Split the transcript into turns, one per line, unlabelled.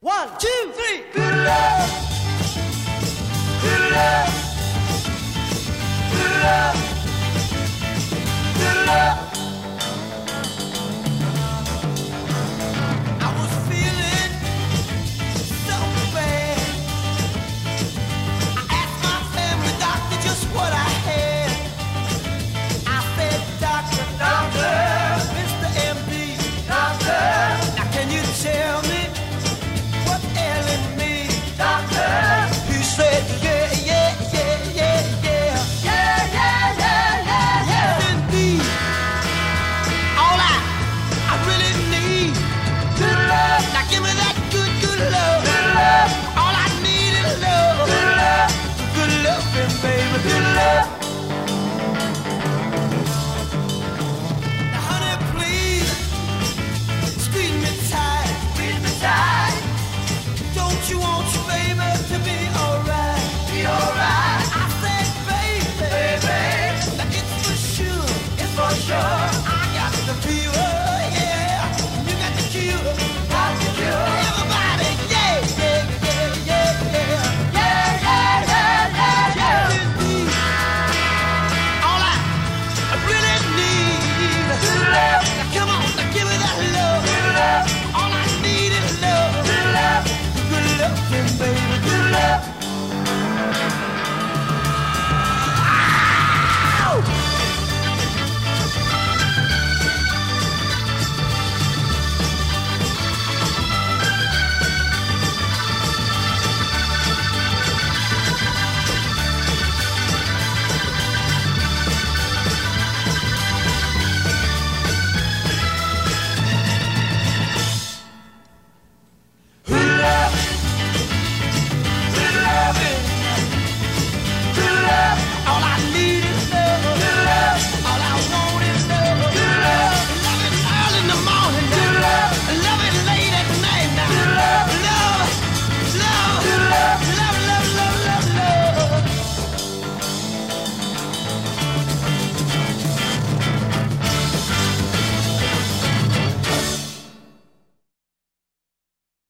One, two, three.
Good love. Good love. Good love. Good love. I was feeling so bad. I asked my family doctor just what I had. I said, Doctor, Doctor, Mr. MD, Doctor, now can you tell me what's ailing me, Doctor? He said, yeah, yeah, yeah, yeah, yeah, yeah, yeah, yeah, yeah, yeah. Indeed, all I really need, good love. Now give me that good, good love, good love. All I need is love, good love, good loving, baby, good love. Now, honey, please squeeze me tight, don't you want you, baby?